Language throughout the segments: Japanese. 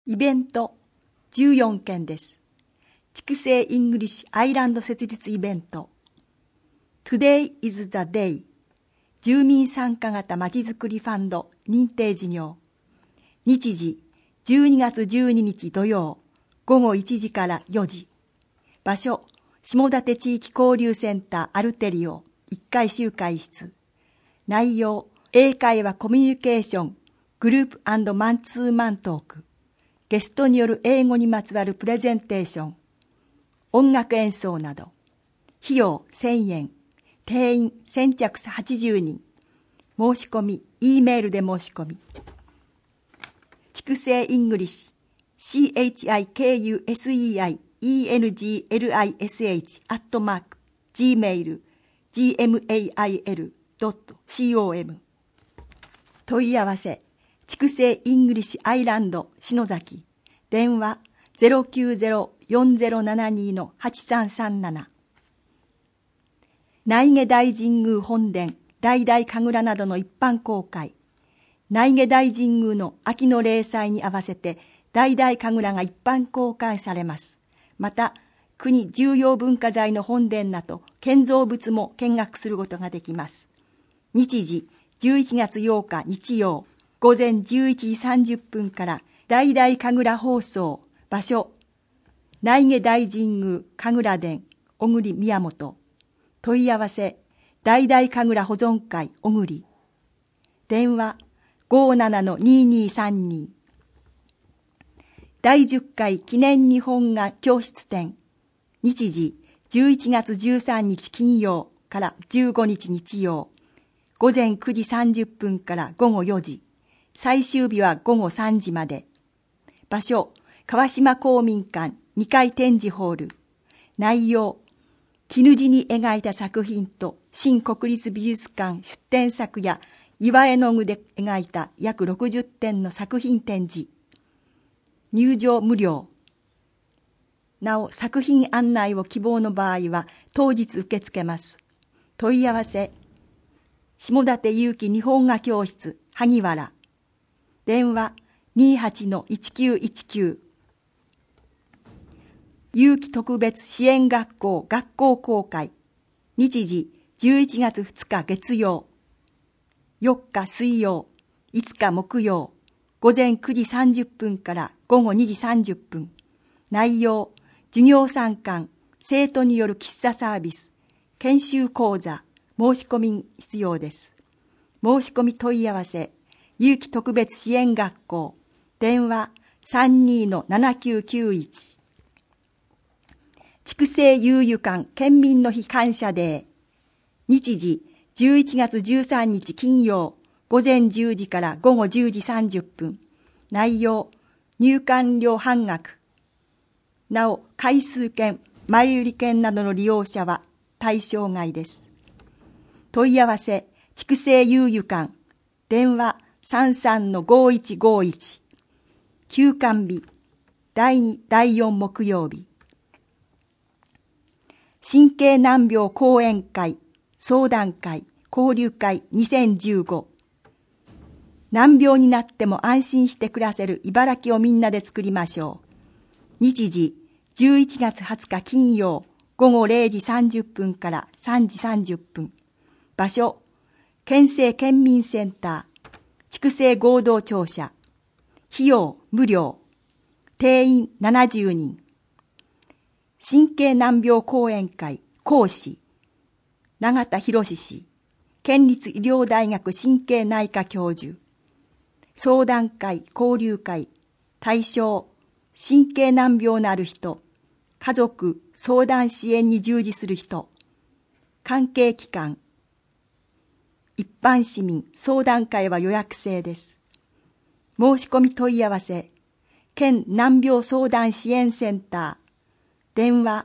イベント14件です。筑西イングリッシュアイランド設立イベント Today is the day 住民参加型まちづくりファンド認定事業。日時12月12日土曜午後1時から4時。場所下館地域交流センターアルテリオ1階集会室。内容英会話コミュニケーショングループ&マンツーマントーク。ゲストによる英語にまつわるプレゼンテーション、音楽演奏など。費用1000円、定員先着80人。申し込み、E メールで申し込み。筑西イングリッシュ、CHIKUSEIENGLISH@gmail.com 問い合わせ筑西イングリッシュアイランド篠崎電話 090-4072-8337 内下大神宮本殿大々神楽などの一般公開。内下大神宮の秋の例祭に合わせて大々神楽が一般公開されます。また国重要文化財の本殿など建造物も見学することができます。日時11月8日日曜午前11時30分から大々神楽放送。場所内下大神宮神楽殿小栗宮本。問い合わせ大々神楽保存会小栗。電話 57-2232。第10回記念日本画教室展。日時11月13日金曜から15日日曜午前9時30分から午後4時。最終日は午後3時まで。場所川島公民館2階展示ホール。内容絹地に描いた作品と新国立美術館出展作や岩絵の具で描いた約60点の作品展示。入場無料。なお作品案内を希望の場合は当日受け付けます。問い合わせ下館有機日本画教室萩原。電話 28-1919。有機特別支援学校学校公開。日時11月2日月曜、4日水曜、5日木曜、午前9時30分から午後2時30分。内容、授業参観、生徒による喫茶サービス、研修講座、申し込み必要です。申し込み問い合わせ、有機特別支援学校、電話 32-7991。筑西遊戯館県民の日感謝デー。日時11月13日金曜午前10時から午後10時30分。内容入館料半額。なお回数券、前売り券などの利用者は対象外です。問い合わせ筑西遊戯館電話 33-5151。休館日第2、第4木曜日。神経難病講演会、相談会、交流会2015。難病になっても安心して暮らせる茨城をみんなで作りましょう。日時11月20日金曜午後0時30分から3時30分。場所県政県民センター筑西合同庁舎。費用無料。定員70人。神経難病講演会講師永田博氏県立医療大学神経内科教授。相談会交流会対象神経難病のある人、家族相談支援に従事する人、関係機関、一般市民。相談会は予約制です。申し込み問い合わせ県難病相談支援センター電話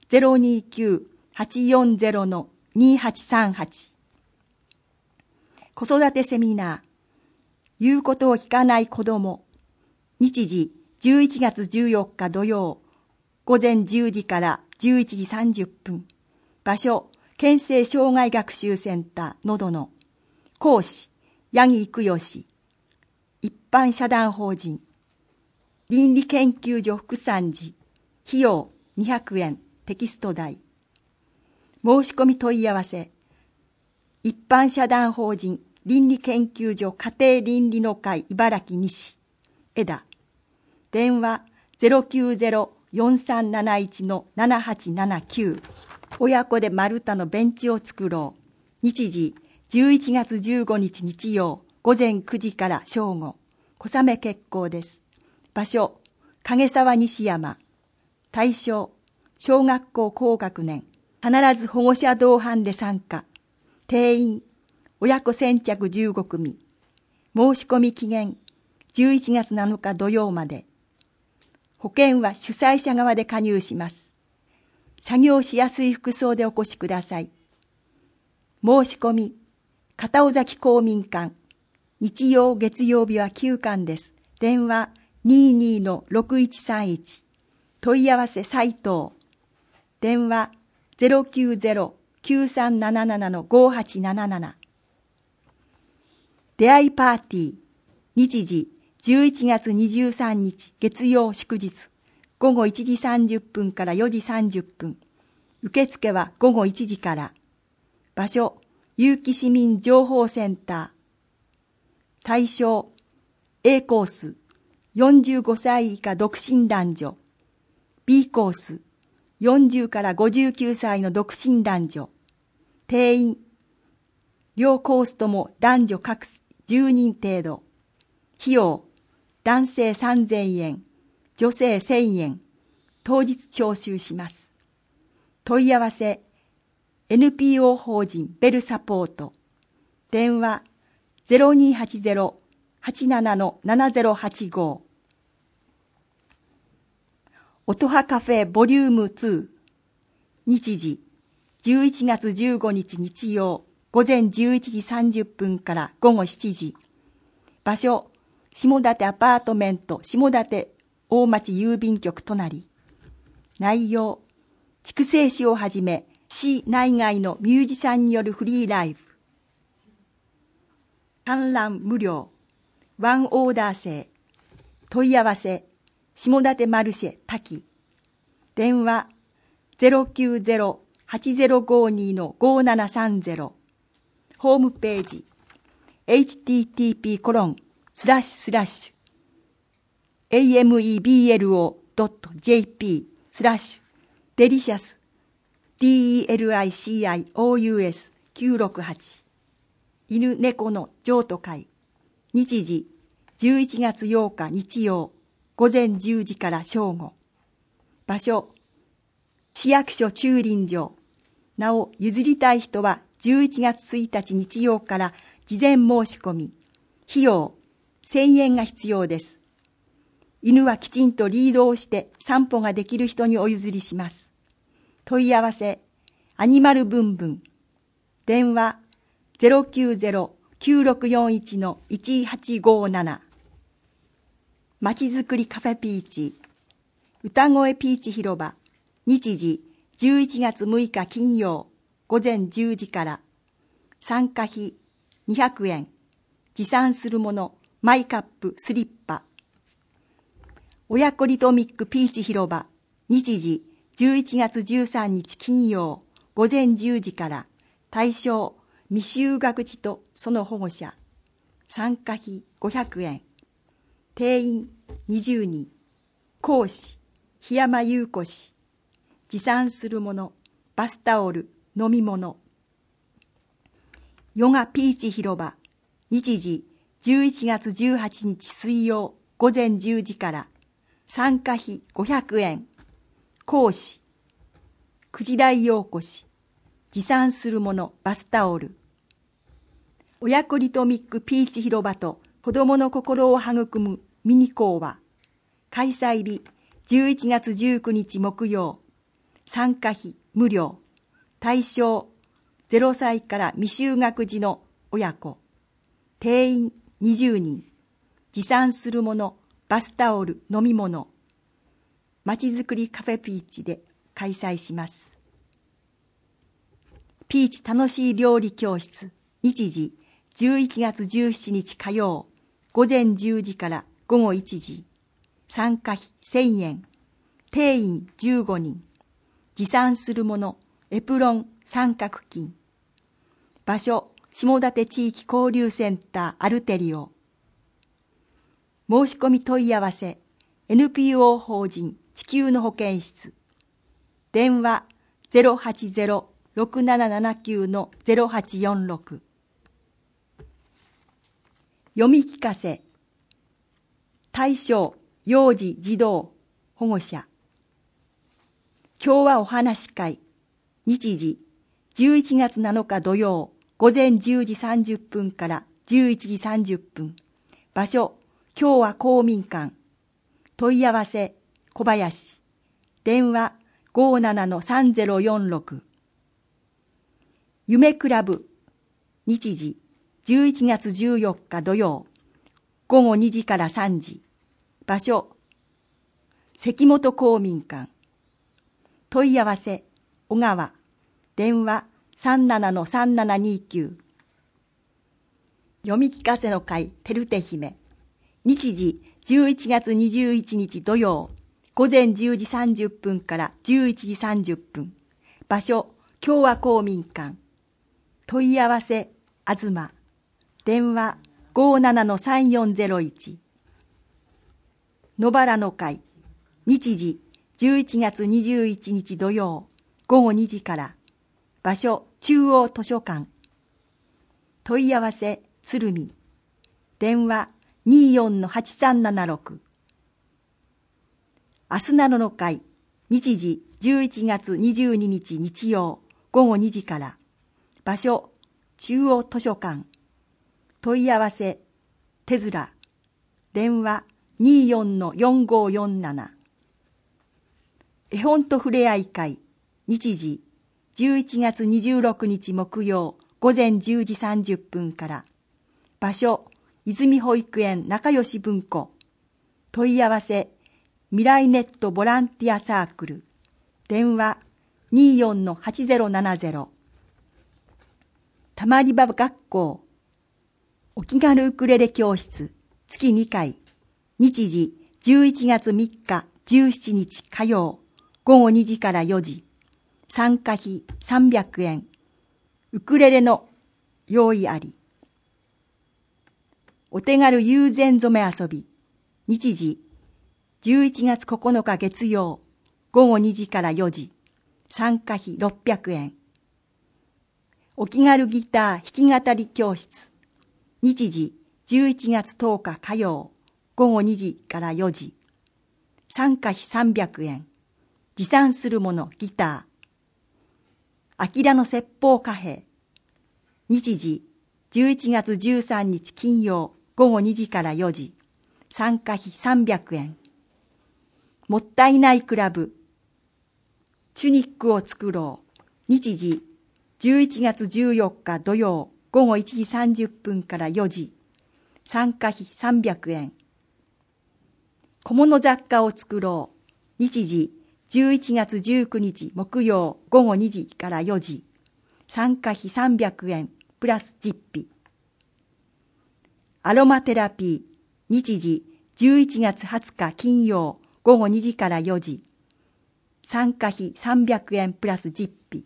029-840-2838。 子育てセミナー言うことを聞かない子ども。日時11月14日土曜午前10時から11時30分。場所県政障害学習センターのどの。講師八木育義。一般社団法人倫理研究所副参事、費用200円、テキスト代。申し込み問い合わせ、一般社団法人倫理研究所家庭倫理の会茨城西、枝。電話090-4371-7879。親子で丸太のベンチを作ろう。日時11月15日日曜午前9時から正午。小雨決行です。場所、影沢西山。対象、小学校高学年。必ず保護者同伴で参加。定員、親子先着15組。申し込み期限、11月7日土曜まで。保険は主催者側で加入します。作業しやすい服装でお越しください。申し込み、片尾崎公民館。日曜月曜日は休館です。電話22-6131。問い合わせ斉藤。電話090-9377-5877。出会いパーティー。日時11月23日月曜祝日。午後1時30分から4時30分。受付は午後1時から。場所、結城市民情報センター。対象、A コース、45歳以下独身男女。B コース、40から59歳の独身男女。定員、両コースとも男女各10人程度。費用、男性3000円、女性1000円。当日徴収します。問い合わせ、NPO 法人ベルサポート。電話0280-87-7085。音羽カフェボリューム2。日時11月15日日曜午前11時30分から午後7時。場所、下館アパートメント下館大町郵便局隣。内容、筑西市をはじめ市内外のミュージシャンによるフリーライブ。観覧無料。ワンオーダー制。問い合わせ、下館マルシェ滝。電話090-8052-5730。ホームページ http://ameblo.jp/delicious delicious968 犬猫の譲渡会。日時11月8日日曜午前10時から正午。場所、市役所駐輪場。なお譲りたい人は11月1日日曜から事前申し込み。費用1000円が必要です。犬はきちんとリードをして散歩ができる人にお譲りします。問い合わせ、アニマルブンブン。電話090-9641-1857。まちづくりカフェピーチ。歌声ピーチ広場。日時11月6日金曜午前10時から。参加費200円。持参するもの、マイカップ、スリッパ。親子リトミックピーチ広場。日時11月13日金曜午前10時から。対象、未就学児とその保護者。参加費500円。定員20人。講師、檜山優子氏。持参するもの、バスタオル、飲み物。ヨガピーチ広場。日時11月18日水曜午前10時から。参加費500円。講師、久慈大陽子氏。持参するもの、バスタオル。親子リトミックピーチ広場と子供の心を育むミニ講話。開催日11月19日木曜。参加費無料。対象0歳から未就学児の親子。定員20人。持参するもの、バスタオル、飲み物。まちづくりカフェピーチで開催します。ピーチ楽しい料理教室。日時11月17日火曜午前10時から午後1時。 参加費1000円。定員15人。持参するもの、エプロン三角巾。場所、下館地域交流センターアルテリオ。申し込み問い合わせ、NPO 法人地球の保健室。電話080-6779-0846。読み聞かせ。対象、幼児児童保護者。今日はお話会。日時、11月7日土曜、午前10時30分から11時30分。場所、今日は公民館。問い合わせ、小林。電話、57-3046。夢クラブ。日時、11月14日土曜、午後2時から3時。場所、関本公民館。問い合わせ、小川。電話、37-3729。読み聞かせの会、てるて姫。日時、11月21日土曜、午前10時30分から11時30分。場所、共和公民館。問い合わせ、あずま。電話、57-3401。野原の会。日時、11月21日土曜、午後2時から。場所、中央図書館。問い合わせ、鶴見。電話、24-8376。明日なのの会。日時、11月22日日曜、午後2時から。場所、中央図書館。問い合わせ、手面。電話、24-4547。絵本とふれあい会。日時、11月26日木曜、午前10時30分から。場所、泉保育園仲良し文庫。問い合わせ、未来ネットボランティアサークル。電話、24-8070。たまり場学校。お気軽ウクレレ教室。月2回。日時、11月3日、17日火曜。午後2時から4時。参加費300円。ウクレレの用意あり。お手軽友禅染め遊び。日時、11月9日月曜。午後2時から4時。参加費600円。お気軽ギター弾き語り教室。日時、11月10日火曜。午後2時から4時。参加費300円。持参するものギター。あきらの説法貨幣。日時、11月13日金曜。午後2時から4時。参加費300円。もったいないクラブ。チュニックを作ろう。日時、11月14日土曜。午後1時30分から4時。参加費300円。小物雑貨を作ろう。日時、11月19日木曜。午後2時から4時。参加費300円。プラス実費。アロマテラピー。日時、11月20日金曜。午後2時から4時。参加費300円プラス実費。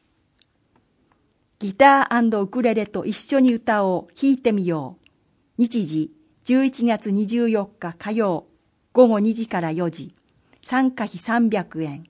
ギター&ウクレレと一緒に歌おう。弾いてみよう。日時、11月24日火曜。午後2時から4時。参加費300円。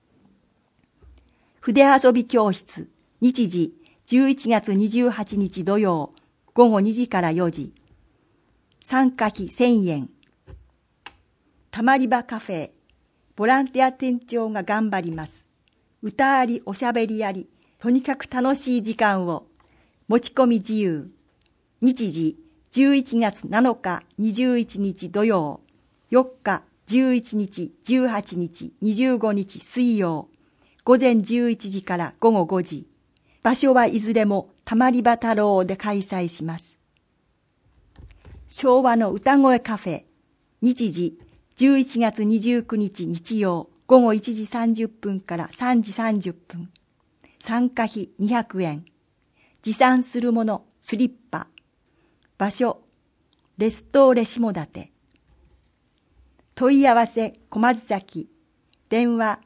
筆遊び教室。日時、11月28日土曜。午後2時から4時。参加費1000円。たまり場カフェ。ボランティア店長が頑張ります。歌あり、おしゃべりあり、とにかく楽しい時間を。持ち込み自由。日時、11月7日、21日土曜。4日、11日、18日、25日水曜。午前11時から午後5時。場所はいずれもたまり場太郎で開催します。昭和の歌声カフェ。日時、11月29日日曜。午後1時30分から3時30分。参加費200円。持参するもの、スリッパ。場所、レストーレ下館。 問い合わせ小松崎、電話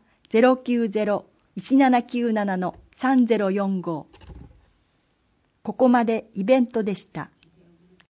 090-1797-3045。ここまでイベントでした。